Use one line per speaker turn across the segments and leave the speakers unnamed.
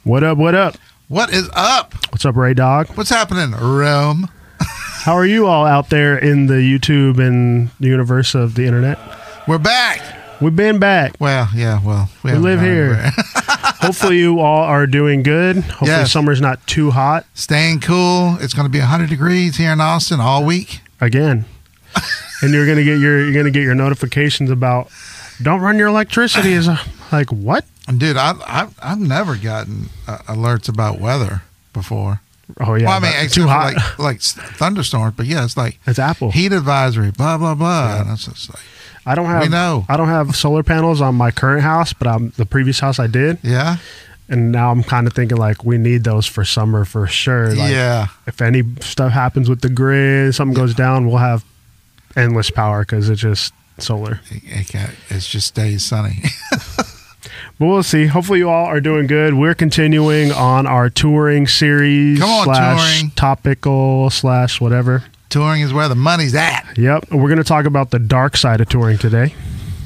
What up? What up?
What is up?
What's up, Ray Dog?
What's happening, Rome?
How are you all out there in the YouTube and the universe of the internet?
We're back.
We've been back.
Well, yeah,
we live here. Hopefully you all are doing good. Hopefully
Yes.
summer's not too hot
Staying cool. It's going to be 100 degrees here in Austin all week.
again. And you're gonna get your notifications about don't run your electricity. Is like what?
Dude, I've never gotten alerts about weather before.
Oh yeah,
Well, I mean,
but
except
too
for
hot.
like thunderstorms, but yeah, it's like
It's Apple.
heat advisory, blah blah blah. And it's just like,
I don't have.
we know.
I don't have solar panels on my current house, but the previous house I did,
yeah,
and now I'm kind of thinking like we need those for summer for sure. Like,
yeah.
if any stuff happens with the grid, something goes down, we'll have endless power because it's just solar.
It just stays sunny.
But we'll see. Hopefully you all are doing good. We're continuing on our touring series.
Come on, touring.
Topical / whatever.
Touring is where the money's at.
Yep. We're going to talk about the dark side of touring today.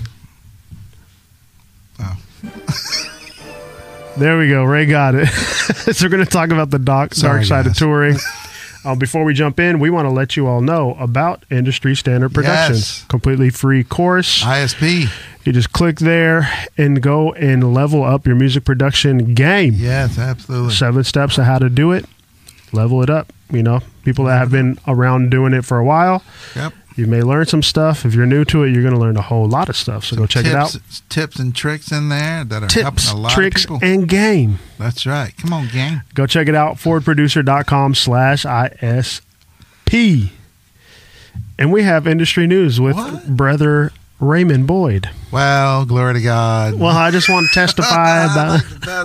Oh.
There we go. Ray got it. So we're going to talk about the dark
Sorry,
side of
guys.
touring. Before we jump in, we want to let you all know about Industry Standard Productions.
Yes.
Completely free course.
ISP.
You just click there and go and level up your music production game.
Yes, absolutely.
7 steps of how to do it. Level it up. You know, people that have been around doing it for a while,
Yep.
you may learn some stuff. If you're new to it, you're going to learn a whole lot of stuff. So go check it out.
Tips and tricks in there that are helping
Tips,
a lot
tricks,
of people.
and game.
That's right. Come on, gang.
Go check it out. FordProducer.com/ISP. And we have industry news with
What?
Brother Raymond Boyd.
Well, glory to God.
Well, I just want to testify about.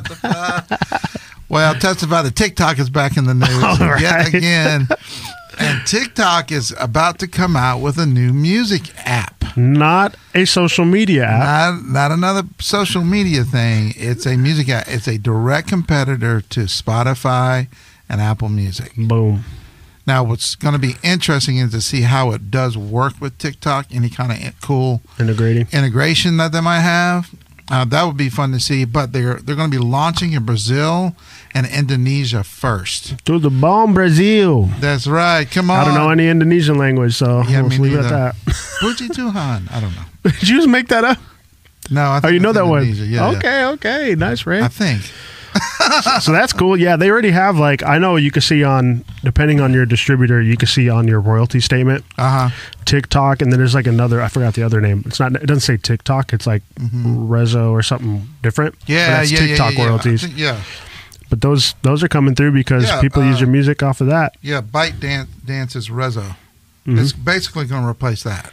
Well, testify that TikTok is back in the news
All
yet
right.
again. And TikTok is about to come out with a new music app.
Not a social media app.
Not another social media thing. It's a music app. It's a direct competitor to Spotify and Apple Music.
Boom.
Now, what's going to be interesting is to see how it does work with TikTok, any kind of cool
Integrating.
integration that they might have. That would be fun to see, but they're going to be launching in Brazil and Indonesia first.
To the bomb, Brazil.
That's right. Come on.
I don't know any Indonesian language, so
Yeah,
we'll
me
leave it at
neither.
that.
Puji Tuhan. I don't know.
Did you just make that up?
No, I
Oh,
think
you know
it's
that one?
Indonesia. Yeah,
Okay. Nice, Ray.
I think.
So that's cool. Yeah, they already have, like, I know you can see on, depending on your distributor, you can see on your royalty statement, TikTok, and then there's like another, I forgot the other name. It doesn't say TikTok. It's like Rezo or something different. But
Yeah,
that's
yeah,
TikTok
yeah.
royalties.
Yeah.
But those are coming through because
Yeah,
people use your music off of that.
Yeah, Byte Dance is Rezo.
Mhm.
It's basically going to replace that.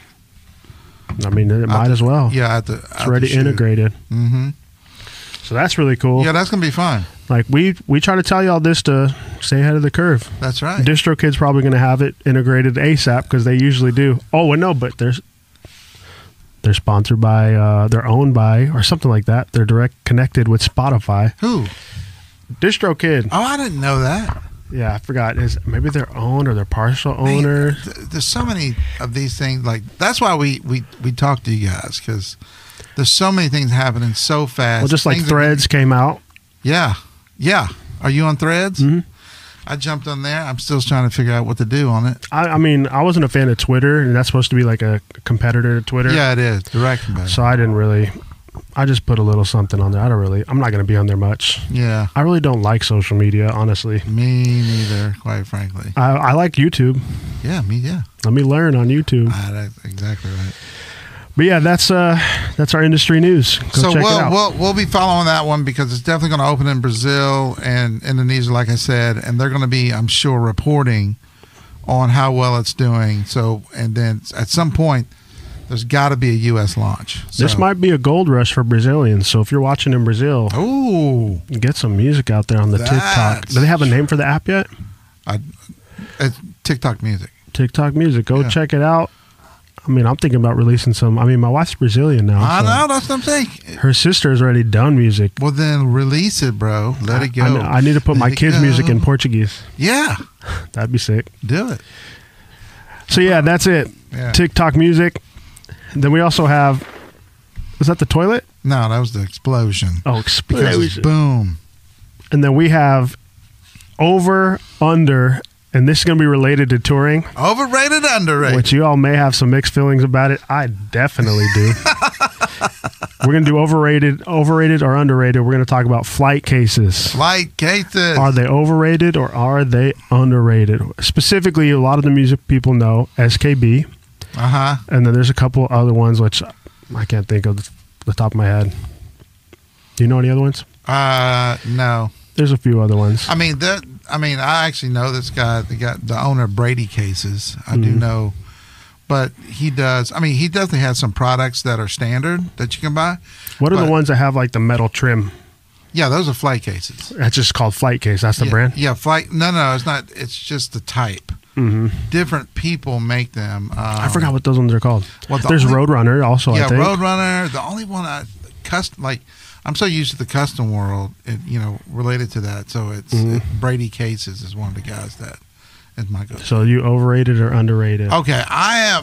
I mean, it might as well.
Yeah,
It's already integrated.
Mm-hmm.
So that's really cool.
Yeah, that's going to be fun.
Like we try to tell y'all this to stay ahead of the curve.
That's right.
DistroKid's probably going to have it integrated ASAP because they usually do. Oh, and no, but they're sponsored by, they're owned by, or something like that. They're direct connected with Spotify.
Who?
DistroKid.
Oh, I didn't know that.
Yeah, I forgot. Maybe they're owned or they're partial owner.
There's so many of these things. Like that's why we talk to you guys, because there's so many things happening so fast.
Well, just like
Things are
Threads came out.
Yeah. Are you on Threads?
Mhm.
I jumped on there. I'm still trying to figure out what to do on it.
I mean, I wasn't a fan of Twitter, and that's supposed to be like a competitor to Twitter.
Yeah, it is direct competitor.
So I just put a little something on there. I'm not going to be on there much.
Yeah,
I really don't like social media, honestly.
me neither. Quite frankly.
I like YouTube.
Yeah, me. Yeah,
Let me learn on YouTube.
that's exactly right.
But yeah, that's our industry news. Go
So
check it out.
we'll be following that one because it's definitely going to open in Brazil and Indonesia, like I said, and they're going to be, I'm sure, reporting on how well it's doing. So, and then at some point, there's got to be a U.S. launch. So,
This might be a gold rush for Brazilians. So if you're watching in Brazil,
Ooh,
get some music out there on the TikTok.
That's-
Do they have a name for the app yet?
it's TikTok music.
TikTok Music. Go
Yeah.
check it out. I mean, I'm thinking about releasing some. I mean, my wife's Brazilian now.
I
so
know, that's what I'm saying.
her sister has already done music.
Well, then release it, bro. Let it go.
I need to put my
Let it
kids'
go.
music in Portuguese.
Yeah,
That'd be sick.
do it.
So yeah, that's it.
Yeah.
TikTok Music. Then we also have. Was that the toilet?
No, that was the explosion.
Oh,
Because it's
explosion.
boom.
And then we have over, under, and this is going to be related to touring.
Overrated, underrated.
Which you all may have some mixed feelings about it. I definitely do. We're going to do overrated or underrated. We're going to talk about flight cases.
Flight cases.
Are they overrated or are they underrated? Specifically, a lot of the music people know SKB.
Uh-huh.
And then there's a couple other ones which I can't think of the top of my head. Do you know any other ones?
No.
There's a few other ones.
I mean, I actually know this guy, the owner of Brady Cases. I do know, but he does. I mean, he definitely has some products that are standard that you can buy.
What are the ones that have like the metal trim?
Yeah, those are flight cases.
That's just called Flight Case. That's the brand?
Yeah, flight. No, it's not. It's just the type. Mm-hmm. Different people make them.
I forgot what those ones are called.
Well,
there's Roadrunner also, I think.
Roadrunner. The only one I'm so used to the custom world, related to that. So it's Brady Cases is one of the guys that is my go-to.
So you overrated or underrated?
Okay, I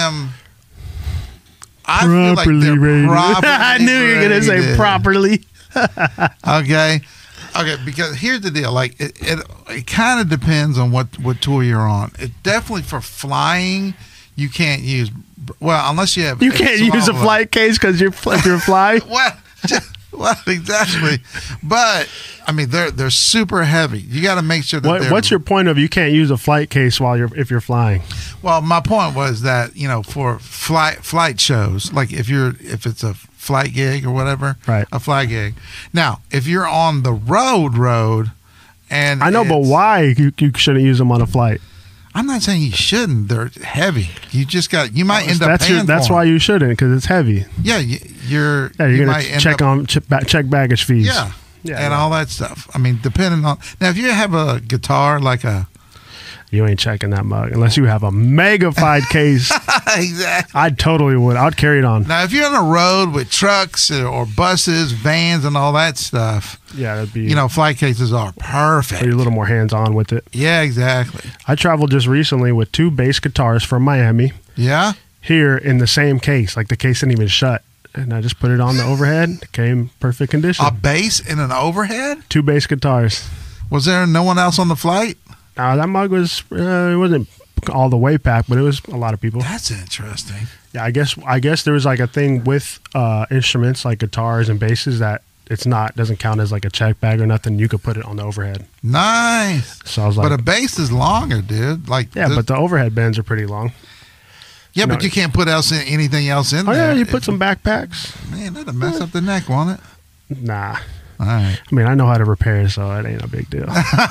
properly
feel like
rated.
Properly
I knew you were going to say properly.
Okay, because here's the deal. Like it kind of depends on what tour you're on. It definitely for flying, you can't use. Well, unless you have.
You can't use a flight case because you're flying.
Well, exactly. But I mean, they're super heavy. You got to make sure that.
What's your point of you can't use a flight case if you're flying?
Well, my point was that for flight shows, like if it's a flight gig or whatever,
right?
A flight gig. Now, if you're on the road, and
I know, but why you shouldn't use them on a flight?
I'm not saying you shouldn't. They're heavy. You might end up paying
That's why you shouldn't, because it's heavy.
Yeah, you're
going to check baggage fees.
Yeah, all that stuff. I mean, depending on now, if you have a guitar like
you ain't checking that mug unless you have a megafied case.
Exactly.
I totally would. I'd carry it on.
Now, if you're on a road with trucks or buses, vans, and all that stuff,
that'd be.
Flight cases are perfect.
So you're a little more hands-on with it.
Yeah, exactly.
I traveled just recently with 2 bass guitars from Miami.
Yeah.
Here in the same case, like the case didn't even shut, and I just put it on the overhead. It came perfect condition.
A bass and an overhead?
2 bass guitars. Was there
no one else on the flight?
That mug was it wasn't all the way packed, but it was a lot of people.
That's interesting.
Yeah, I guess there was like a thing with instruments like guitars and basses that doesn't count as like a check bag or nothing. You could put it on the overhead.
Nice.
So I was like,
but a bass is longer, dude. Like
but the overhead bends are pretty long.
Yeah, but you can't put anything else in there.
Oh yeah, you put some backpacks.
Man, that'll mess up the neck, won't it?
Nah.
All right.
I mean, I know how to repair, so it ain't a big deal.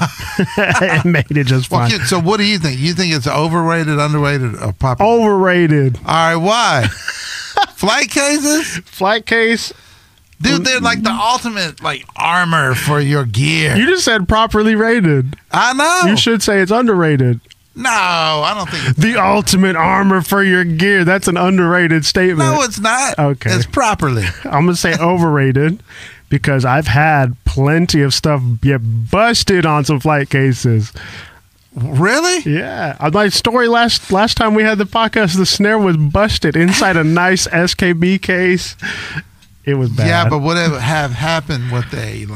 It made it just fine.
Well, so what do you think? You think it's overrated, underrated, or popular?
Overrated.
All right, why? Flight cases?
Flight case.
Dude, they're like the ultimate armor for your gear.
You just said properly rated.
I know.
You should say it's underrated.
No, I don't think it's
the ultimate armor for your gear. That's an underrated statement.
No, it's not.
Okay.
It's properly.
I'm going to say overrated because I've had plenty of stuff get busted on some flight cases.
Really?
Yeah. My story last time we had the podcast, the snare was busted inside a nice SKB case. It was bad.
Yeah, but what have happened with an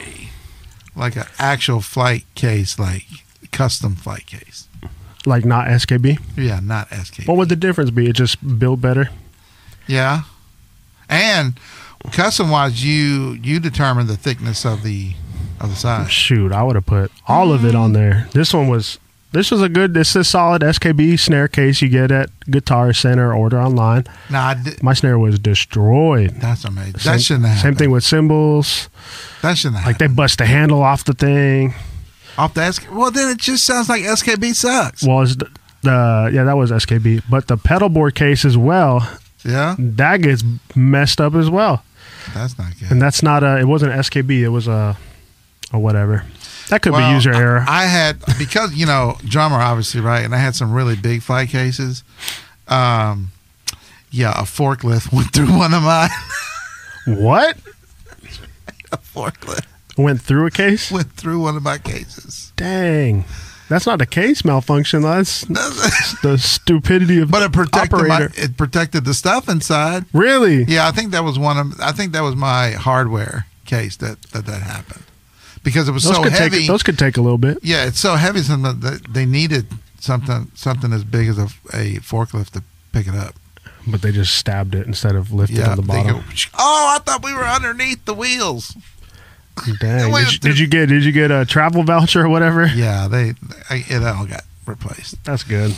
actual flight case, like custom flight case?
Like not SKB?
Yeah, not SKB.
What would the difference be? It just built better?
Yeah. And custom wise, you determine the thickness of the side.
Shoot, I would have put all of it on there. This was a solid SKB snare case you get at Guitar Center, order online. My snare was destroyed.
That's amazing. That shouldn't happen.
Same thing with cymbals.
That shouldn't happen.
Like they bust the handle off the thing.
Off the SKB? Well, then it just sounds like SKB sucks.
Well, that was SKB. But the pedal board case as well, that gets messed up as well.
That's not good.
And that's not it wasn't SKB. It was a whatever. That could be user error.
I had, because, drummer, obviously, right? And I had some really big flight cases. A forklift went through one of mine.
What?
A forklift.
Went through a case?
Went through one of my cases.
Dang. That's not a case malfunction. That's the stupidity of
it protected the stuff inside.
Really?
Yeah, I think that was my hardware case that happened. because it was
those
so heavy.
Those could take a little bit.
Yeah, it's so heavy that they needed something as big as a forklift to pick it up.
But they just stabbed it instead of lifting on the bottom.
I thought we were underneath the wheels.
Dang! Did you get a travel voucher or whatever?
Yeah, it all got replaced.
That's good.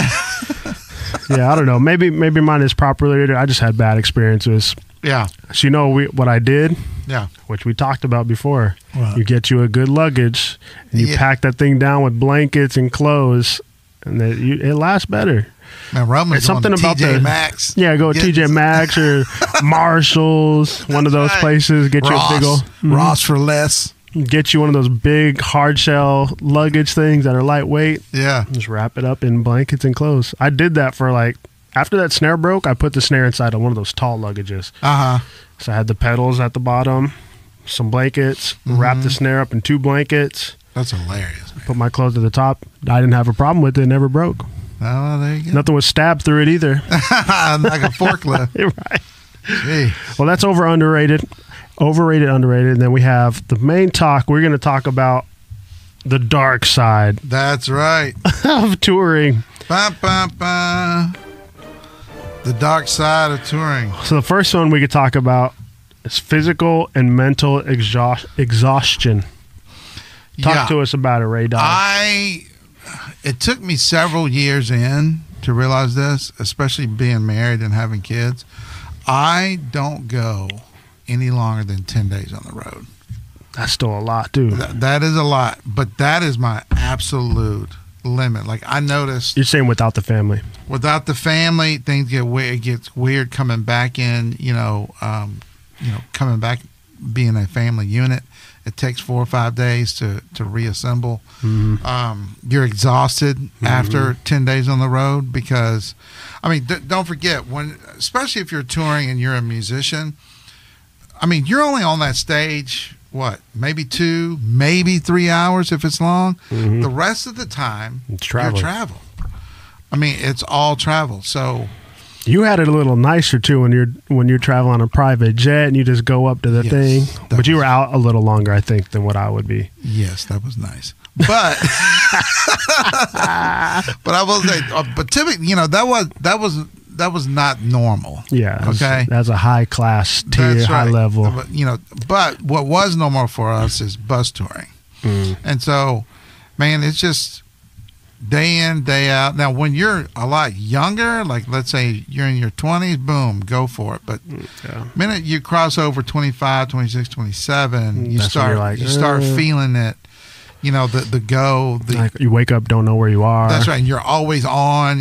Yeah, I don't know. Maybe mine is properly rated. I just had bad experiences.
Yeah.
So what I did?
Yeah.
Which we talked about before.
What?
You get you a good luggage and you pack that thing down with blankets and clothes, and it lasts better.
Man, Roman's
it's something about
TJ Maxx.
Yeah, go to TJ Maxx or Marshalls, one of those places. Get
Ross,
you a big old
Ross for less.
Get you one of those big hard shell luggage things that are lightweight.
Yeah.
Just wrap it up in blankets and clothes. I did that for after that snare broke, I put the snare inside of one of those tall luggages. So I had the pedals at the bottom, some blankets, wrapped the snare up in 2 blankets.
That's hilarious, man.
Put my clothes at the top. I didn't have a problem with it. It never broke.
Oh, there you go.
Nothing was stabbed through it either.
Like a forklift.
Right.
Gee.
Well, that's underrated. Overrated, underrated. And then we have the main talk. We're going to talk about the dark side.
That's right.
Of touring.
Ba, ba, ba. The dark side of touring.
So the first one we could talk about is physical and mental exhaustion. Talk to us about it, Ray Dog.
It took me several years in to realize this, especially being married and having kids. I don't go any longer than 10 days on the road.
That's still a lot, dude.
That is a lot, but that is my absolute limit. Like, I noticed.
You're saying without the family. Without
the family, things get weird. It gets weird coming back in, coming back being a family unit. It takes 4 or 5 days to reassemble. Mm-hmm. You're exhausted after 10 days on the road because, don't forget, especially if you're touring and you're a musician, you're only on that stage, maybe 2, maybe 3 hours if it's long. Mm-hmm. The rest of the time, you're travel. It's all travel. So
you had it a little nicer too when you're traveling on a private jet and you just go up to the thing. But you were out a little longer, I think, than what I would be.
Yes, that was nice. But but I will say, but typically, that was not normal.
Yeah.
Okay.
That's a high class tier,
right.
High level.
But what was normal for us is bus touring, and so, man, it's just day in, day out. Now, when you're a lot younger, like let's say you're in your 20s, boom, go for it. But the minute you cross over 25, 26, 27, you start feeling it. The go.
Like you wake up, don't know where you are.
That's right. And you're always on.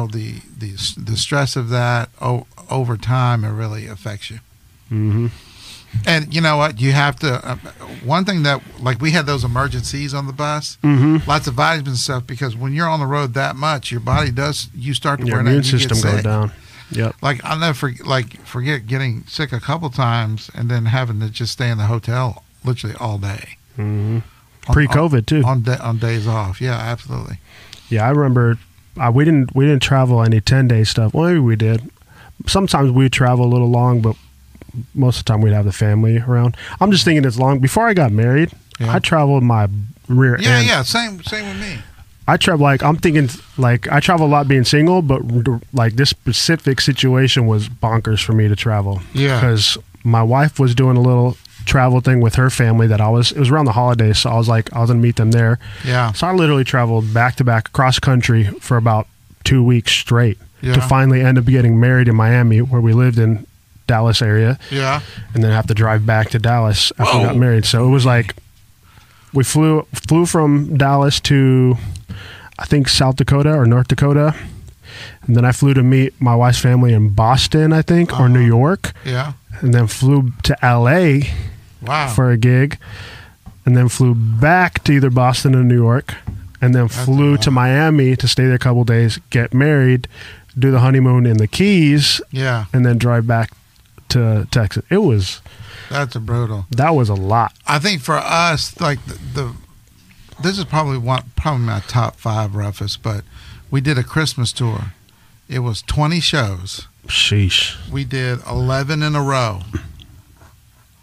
The stress of that over time, it really affects you. Mm-hmm. And you know what? You have to. One thing that, like, we had those emergencies on the bus, lots of vitamins and stuff, because when you're on the road that much, your body you start to burn out. Your immune system goes down. Yep. Like, I'll never forget getting sick a couple times and then having to just stay in the hotel literally all day.
Mm-hmm. Pre-COVID too.
On days off. Yeah, absolutely.
Yeah, I remember we didn't travel any 10-day stuff. Well, maybe we did. Sometimes we'd travel a little long, but most of the time we'd have the family around. I'm just thinking it's long. Before I got married, I traveled my rear end.
Yeah, same with me.
I travel I'm thinking I travel a lot being single, but like this specific situation was bonkers for me to travel. Yeah, because my wife was doing a little travel thing with her family it was around the holidays, so I was gonna meet them there. Yeah, so I literally traveled back to back across country for about 2 weeks straight to finally end up getting married in Miami, where we lived in Dallas area. Yeah, and then have to drive back to Dallas after we got married. So it was like we flew from Dallas to, I think, South Dakota or North Dakota, and then I flew to meet my wife's family in Boston, I think, or New York. Yeah, and then flew to LA. Wow. For a gig, and then flew back to either Boston or New York, and then flew to Miami to stay there a couple of days, get married, do the honeymoon in the Keys, and then drive back to Texas.
That's brutal.
That was a lot.
I think for us, like this is probably my top 5 roughest, but we did a Christmas tour. It was 20 shows.
Sheesh.
We did 11 in a row.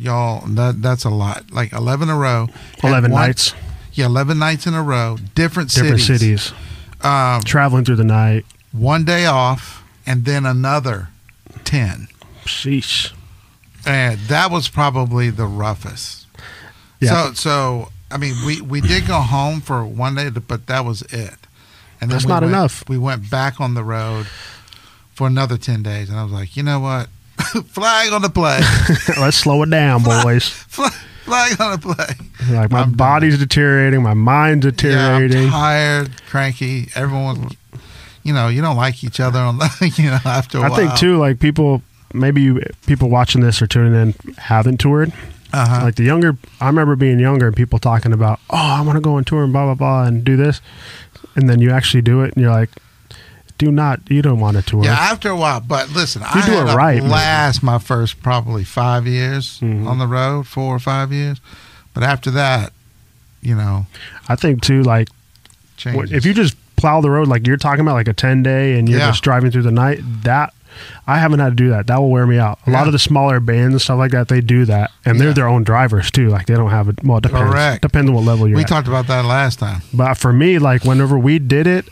y'all. That's a lot. Like 11 in a row.
11 nights.
Yeah, 11 nights in a row. Different
cities. Traveling through the night.
1 day off, and then another 10.
Sheesh.
And that was probably the roughest.
Yeah.
So I mean, we did go home for 1 day, but that was it. And then
that's not enough.
We went back on the road for another 10 days, and I was like, you know what? Flag on the play.
Let's slow it down, boys.
Flag on the play.
Like my body's deteriorating, my mind's deteriorating.
Yeah, I'm tired, cranky. Everyone, you don't like each other on the, after a while.
I think too, like people watching this or tuning in haven't toured. Like I remember being younger and people talking about, oh, I want to go on tour and blah, blah, blah and do this. And then you actually do it and you're like, you don't want to tour.
Yeah, after a while. But listen, I
do
had
it right,
last my first probably 5 years on the road, 4 or 5 years. But after that,
I think too, like,
changes.
If you just plow the road, like you're talking about, like a 10-day and you're just driving through the night, that I haven't had to do that. That will wear me out. A lot of the smaller bands and stuff like that, they do that. And they're their own drivers too. Like they don't have it. Well, it depends.
Correct.
Depends on what level you're at.
We talked about that last time.
But for me, like whenever we did it,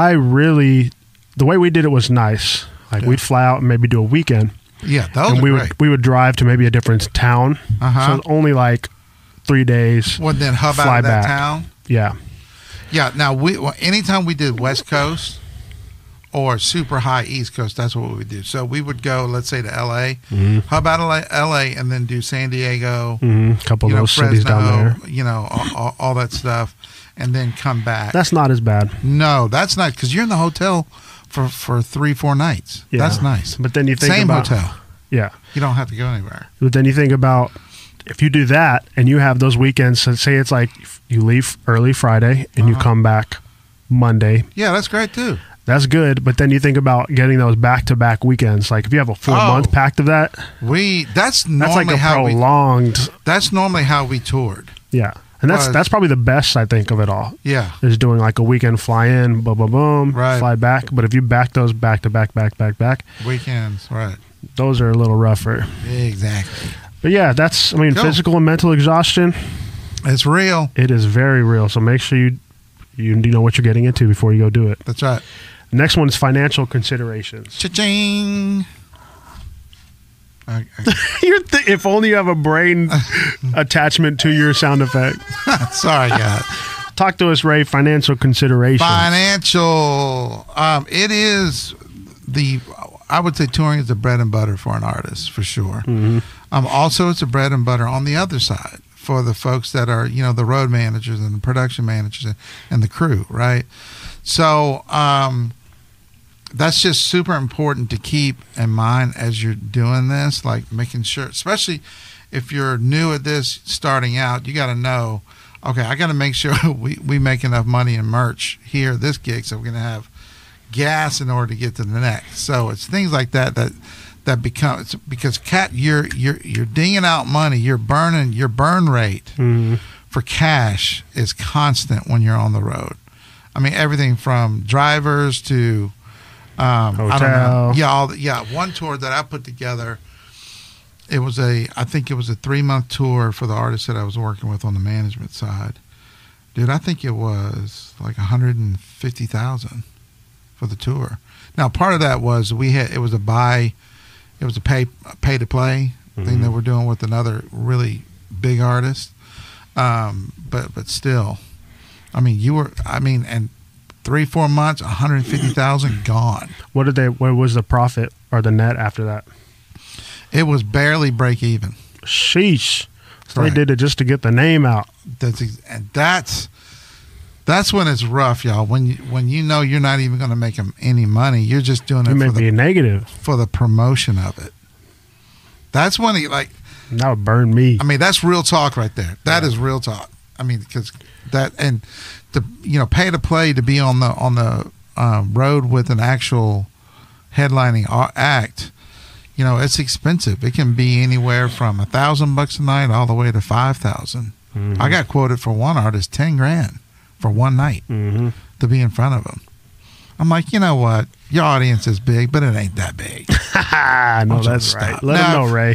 the way we did it was nice. Like we'd fly out and maybe do a weekend.
Yeah, those
and we would drive to maybe a different town. So it's only like 3 days.
Well, then hub out of that town.
Yeah.
Yeah. Now anytime we did West Coast or super high East Coast, that's what we would do. So we would go, let's say, to LA, hub out of LA, and then do San Diego,
a couple of those
Fresno,
cities down there.
All that stuff, and then come back.
That's not as bad.
No, that's not, because you're in the hotel for 3-4 nights. Yeah. That's nice.
But then you think
same hotel.
Yeah.
You don't have to go anywhere.
But then you think about if you do that and you have those weekends, so say it's like you leave early Friday and you come back Monday.
Yeah, that's great too.
That's good, but then you think about getting those back-to-back weekends. Like if you have a 4-month pact of that,
that's like a
prolonged.
That's normally how we toured.
Yeah, and that's probably the best I think of it all.
Yeah,
is doing like a weekend fly in, boom, boom, boom, fly back. But if you back those back-to-back
weekends, right?
Those are a little rougher.
Exactly.
But yeah, that's cool. Physical and mental exhaustion.
It's real.
It is very real. So make sure you know what you're getting into before you go do it.
That's right.
Next one is financial considerations.
Cha-ching.
If only you have a brain attachment to your sound effect.
Sorry, guys.
Talk to us, Ray. Financial considerations.
Financial. It is I would say touring is the bread and butter for an artist, for sure. Also, it's a bread and butter on the other side for the folks that are, the road managers and the production managers and the crew, right? So that's just super important to keep in mind as you're doing this, like making sure, especially if you're new at this, starting out, you got to know, okay, I got to make sure we make enough money in merch here at this gig, so we're going to have gas in order to get to the next. So it's things like that becomes, because Cat, you're dinging out money, your burn rate for cash is constant when you're on the road. I mean, everything from drivers to
hotel.
I don't know. One tour that I put together, I think it was a 3-month tour for the artist that I was working with on the management side. Dude, I think it was like $150,000 for the tour. Now, part of that was it was a pay to play thing that we're doing with another really big artist. But still, I mean, and 3-4 months, $150,000 gone. What
was the profit or the net after that?
It was barely break even.
Sheesh. So They did it just to get the name out.
That's when it's rough, y'all. When you know you're not even going to make them any money, you're just doing it
for
the promotion of it. That's when
that would burn me.
I mean, that's real talk right there. That is real talk. I mean, because that, and to pay to play to be on the road with an actual headlining act, it's expensive. It can be anywhere from $1,000 a night all the way to $5,000. I got quoted for one artist $10,000 for one night to be in front of them. I'm like, you know what? Your audience is big, but it ain't that big.
No, that's right. Let them know, Ray.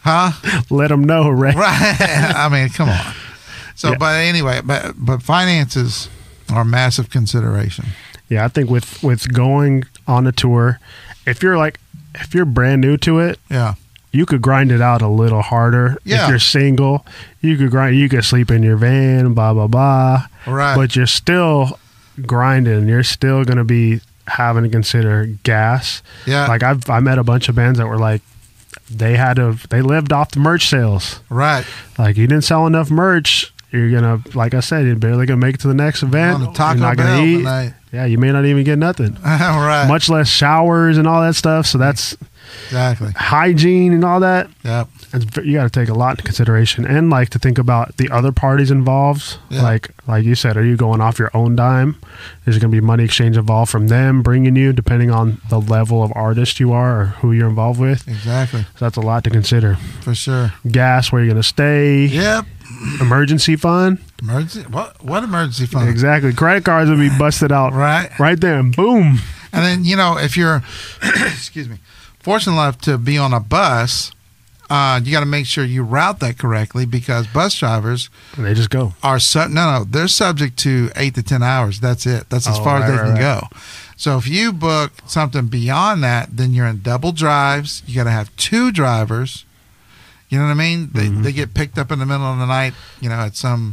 Huh?
Let them know, Ray.
Right. I mean, come on. So, but anyway, but finances are a massive consideration.
Yeah, I think with going on a tour, if you're brand new to it,
yeah,
you could grind it out a little harder.
Yeah.
If you're single, you could sleep in your van, blah blah blah.
Right.
But you're still grinding. You're still going to be having to consider gas.
Yeah.
Like I met a bunch of bands that were like, they lived off the merch sales.
Right.
Like you didn't sell enough merch, you're gonna, like I said, you're barely gonna make it to the next event.
On the Taco
you're not gonna
Bell
eat.
tonight.
Yeah, you may not even get nothing.
Right.
Much less showers and all that stuff. So that's
exactly
hygiene and all that.
Yep.
You got to take a lot into consideration, and like to think about the other parties involved.
Yeah.
Like you said, are you going off your own dime? Is there going to be money exchange involved from them bringing you, depending on the level of artist you are or who you're involved with?
Exactly.
So that's a lot to consider.
For sure.
Gas, where you're going to stay.
Yep.
Emergency fund.
Emergency? What emergency fund?
Exactly. Credit cards will be busted out right there, and boom.
And then if you're, excuse me, fortunate enough to be on a bus, you got to make sure you route that correctly, because bus drivers
they just go
are they're subject to 8 to 10 hours. That's it. That's as far as they can go. So if you book something beyond that, then you're in double drives. You got to have 2 drivers. You know what I mean? They get picked up in the middle of the night, at some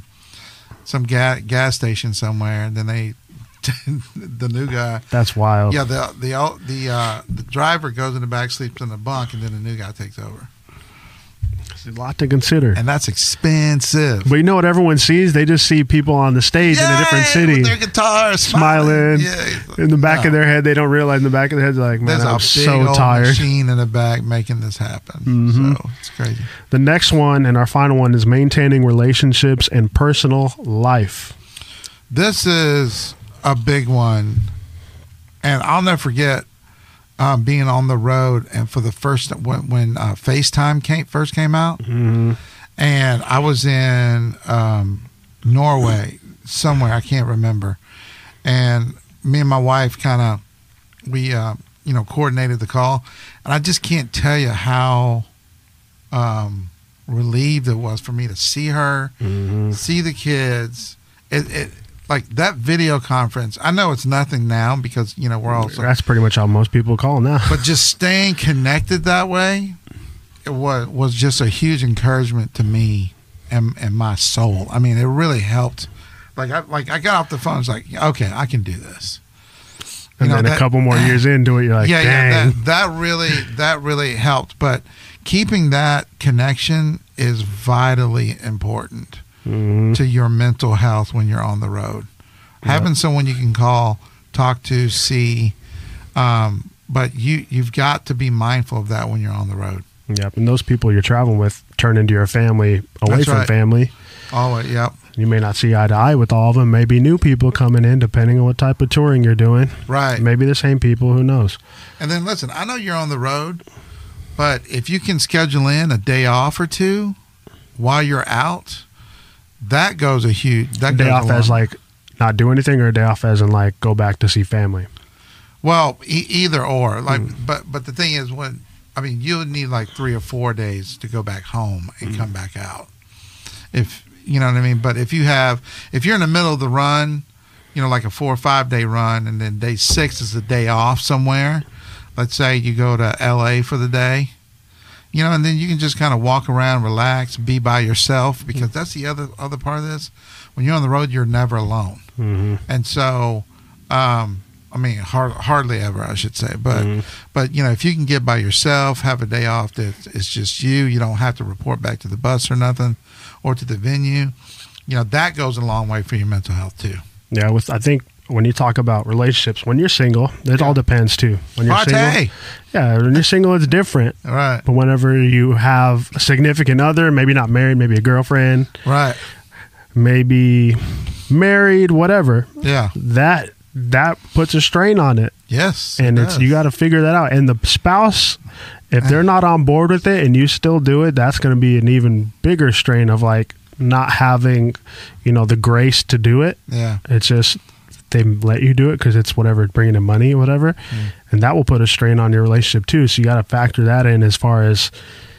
gas station somewhere, and then the new guy.
That's wild.
Yeah, the driver goes in the back, sleeps in the bunk, and then the new guy takes over.
It's a lot to consider,
and that's expensive.
But you know what everyone sees? They just see people on the stage in a different city
with their guitars,
smiling.
Yeah.
In the back of their head, they don't realize. In the back of their head, they're like, "Man, I'm so tired."
There's a machine in the back making this happen. So it's crazy.
The next one and our final one is maintaining relationships and personal life.
This is a big one, and I'll never forget being on the road, and for the first when FaceTime first came out, and I was in Norway somewhere, I can't remember, and me and my wife we coordinated the call, and I just can't tell you how relieved it was for me to see her, see the kids. It like that video conference. I know it's nothing now because we're all.
That's pretty much how most people call now.
But just staying connected that way, it was just a huge encouragement to me and my soul. I mean, it really helped. I got off the phone. It's like, okay, I can do this.
And then a couple more years into it, you're like, dang.
That really helped. But keeping that connection is vitally important to your mental health when you're on the road. Having someone you can call, talk to, see, but you've got to be mindful of that when you're on the road.
Yep, and those people you're traveling with turn into your family away from family.
Always, yep.
You may not see eye to eye with all of them. Maybe new people coming in, depending on what type of touring you're doing.
Right.
Maybe the same people, who knows?
And then listen, I know you're on the road, but if you can schedule in a day off or 2 while you're out, that goes a huge... That
day
goes
off as like not do anything, or a day off as in like go back to see family?
Well, either or. But the thing is, you would need like 3 or 4 days to go back home and come back out. If you know what I mean. But if you're in the middle of the run, like a 4 or 5 day run, and then day 6 is a day off somewhere. Let's say you go to LA for the day, and then you can just kind of walk around, relax, be by yourself, because that's the other part of this. When you're on the road, you're never alone. And so, hardly ever, I should say. But if you can get by yourself, have a day off that it's just you don't have to report back to the bus or nothing, or to the venue, that goes a long way for your mental health too. Yeah,
I think when you talk about relationships, when you're single, it all depends too. When you're single, when you're single, it's different.
Right.
But whenever you have a significant other, maybe not married, maybe a girlfriend,
right,
maybe married, whatever.
Yeah.
That puts a strain on it.
Yes.
And you got to figure that out. And the spouse, if they're not on board with it and you still do it, that's going to be an even bigger strain of like not having, the grace to do it.
Yeah.
It's just they let you do it because it's whatever, bringing in money or whatever. And that will put a strain on your relationship too. So you got to factor that in as far as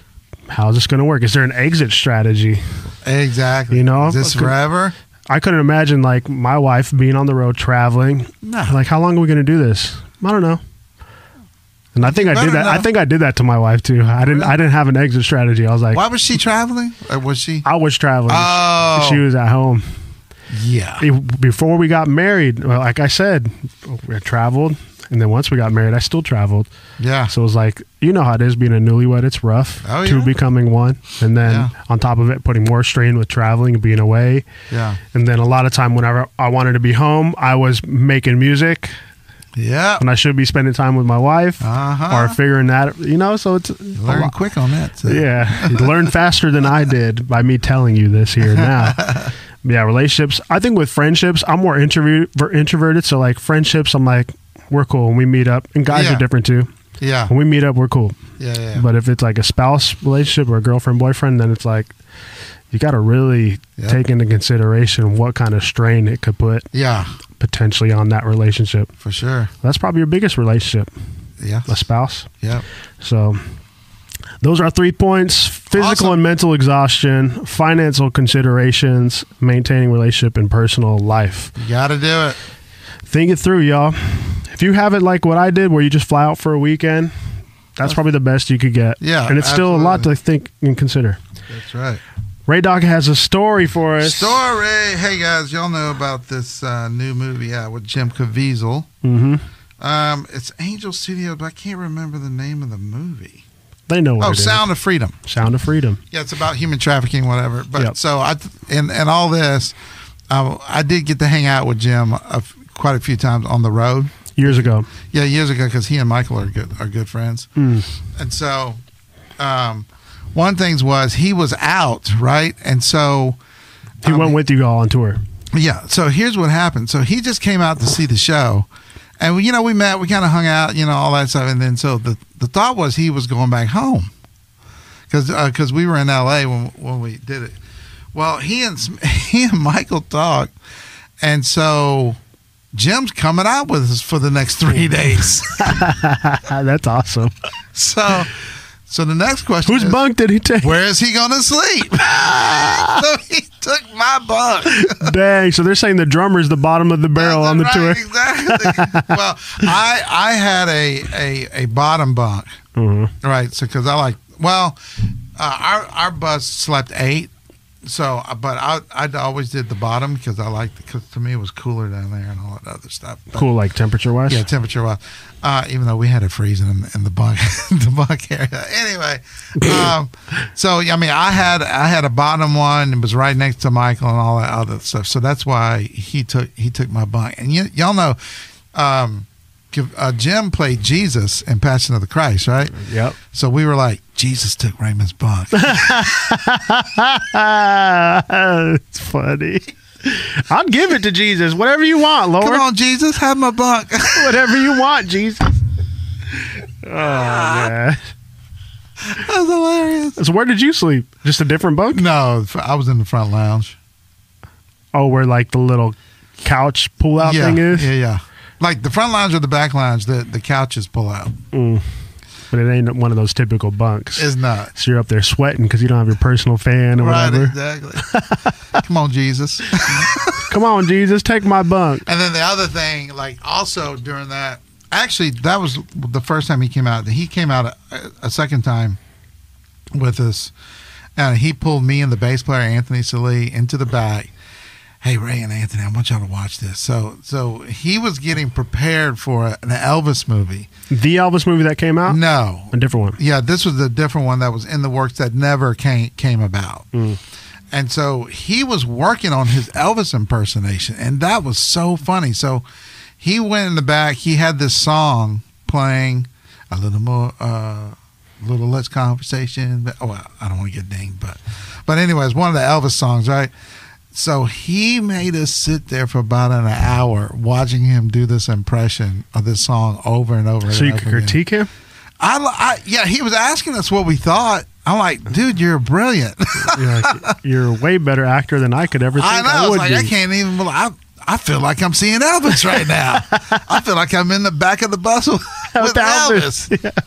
how's this going to work? Is there an exit strategy?
Exactly.
You know,
is this forever?
I couldn't imagine like my wife being on the road traveling.
No.
Like, how long are we going to do this? I don't know. And I think I did that.
Know.
I think I did that to my wife too. I didn't have an exit strategy. I was like,
why was she traveling? Or was she?
I was traveling.
Oh.
She was at home.
Yeah.
Before we got married, well, like I said, we traveled. And then once we got married, I still traveled.
Yeah.
So it was like, you know how it is being a newlywed. It's rough.
Oh, yeah.
Two becoming one. And then on top of it, putting more strain with traveling and being away.
Yeah.
And then a lot of time whenever I wanted to be home, I was making music.
Yeah.
And I should be spending time with my wife or figuring that, you know, so it's
learn quick on that. So.
Yeah. You learn faster than I did by me telling you this here now. Yeah. Relationships. I think with friendships, I'm more introverted. So like friendships, I'm like, we're cool when we meet up. And guys are different too.
Yeah.
When we meet up, we're cool.
Yeah.
But if it's like a spouse relationship or a girlfriend, boyfriend, then it's like, you got to really take into consideration what kind of strain it could put potentially on that relationship.
For sure.
That's probably your biggest relationship.
Yeah.
A spouse.
Yeah.
So those are 3 points: physical and mental exhaustion, financial considerations, maintaining relationship and personal life.
You got to do it.
Think it through, y'all. If you have it like what I did, where you just fly out for a weekend, that's probably the best you could get.
Yeah.
And it's still a lot to think and consider.
That's right.
Ray Doc has a story for us.
Hey, guys. Y'all know about this new movie out with Jim Caviezel.
Mm-hmm.
It's Angel Studios, but I can't remember the name of the movie.
They know what it is.
Sound of Freedom.
Sound of Freedom.
Yeah, it's about human trafficking, whatever. But so in all this, I did get to hang out with Jim quite a few times on the road.
Years ago.
Yeah, years ago, because he and Michael are good friends. And so one thing was he was out, right? And so
he went with you all on tour.
Yeah. So here's what happened. So he just came out to see the show. And, you know, we met, we kind of hung out, you know, all that stuff. And then so the thought was he was going back home because we were in L.A. when we did it. Well, he and Michael talked. And so Jim's coming out with us for the next 3 days.
That's awesome.
So the next question
Whose bunk did he take?
Where is he going to sleep? So he took my bunk.
Dang. So they're saying the drummer's the bottom of the barrel on the tour.
Exactly. Well, I had a bottom bunk. Mm-hmm. Right. So because our bus slept 8. So, but I always did the bottom because because to me it was cooler down there and all that other stuff. But,
cool, like temperature wise.
Yeah, temperature wise. Even though we had it freezing in the bunk, the bunk area. Anyway, so I mean, I had a bottom one. It was right next to Michael and all that other stuff. So that's why he took my bunk. And y'all know, Jim played Jesus in Passion of the Christ, right?
Yep.
So we were like, Jesus took Raymond's bunk.
It's funny. I'll give it to Jesus. Whatever you want, Lord.
Come on, Jesus, have my bunk.
Whatever you want, Jesus. Oh, man.
That's hilarious.
So where did you sleep? Just a different bunk?
No, I was in the front lounge.
Oh, where like the little couch pull-out thing is?
Yeah. Like the front lounge or the back lounge, the couches pull out.
But it ain't one of those typical bunks.
It's not.
So you're up there sweating because you don't have your personal fan or whatever.
Right, exactly. Come on, Jesus.
Come on, Jesus, take my bunk.
And then the other thing, like also during that, actually that was the first time he came out. He came out a second time with us, and he pulled me and the bass player, Anthony Salee, into the back. Hey, Ray and Anthony, I want y'all to watch this. So he was getting prepared for an Elvis movie.
The Elvis movie that came out?
No.
A different one.
Yeah, this was a different one that was in the works that never came about. And so he was working on his Elvis impersonation, and that was so funny. So he went in the back. He had this song playing, a little more, little less conversation. But, I don't want to get dinged, but anyways, one of the Elvis songs, right? So he made us sit there for about an hour watching him do this impression of this song over and over.
So you could critique him?
Yeah, he was asking us what we thought. I'm like, dude, you're brilliant.
You're a way better actor than I could ever think I would be.
I can't even believe. I feel like I'm seeing Elvis right now. I feel like I'm in the back of the bus with Elvis. Yeah.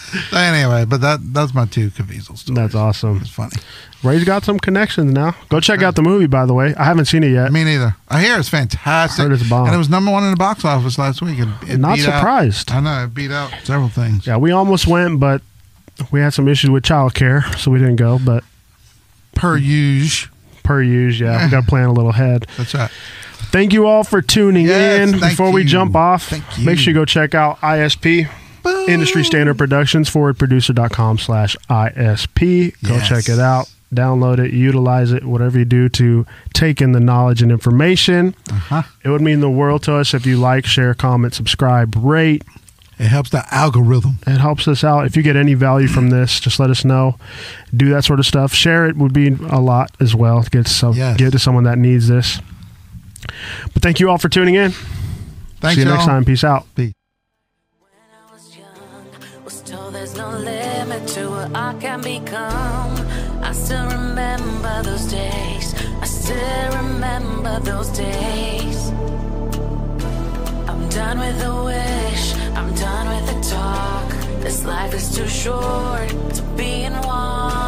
Anyway, but that's my two Caviezel stories.
That's awesome.
It's funny.
Ray's got some connections now. Go check out the movie, by the way. I haven't seen it yet.
Me neither. I hear it's fantastic.
Heard it's bomb.
And it was #1 in the box office last week. It
Not
beat
surprised.
I know, it beat out several things.
Yeah, we almost went, but we had some issues with childcare, so we didn't go. But
Per usual.
Yeah, we got to plan a little ahead.
That's right.
Thank you all for tuning in. Before we jump off, make sure you go check out ISP, Boom. Industry Standard Productions, forwardproducer.com/ISP. Go check it out. Download it, utilize it, whatever you do to take in the knowledge and information. It would mean the world to us if you like, share, comment, subscribe, rate.
It helps the algorithm.
It helps us out. If you get any value from this, just let us know. Do that sort of stuff. Share it would be a lot as well. Get to someone that needs this. But thank you all for tuning in.
Thanks,
see you next time. Peace out.
Peace.
When I was young, was told there's no limit to what I can become. I still remember those days. I still remember those days. I'm done with the wish. I'm done with the talk. This life is too short to be in one.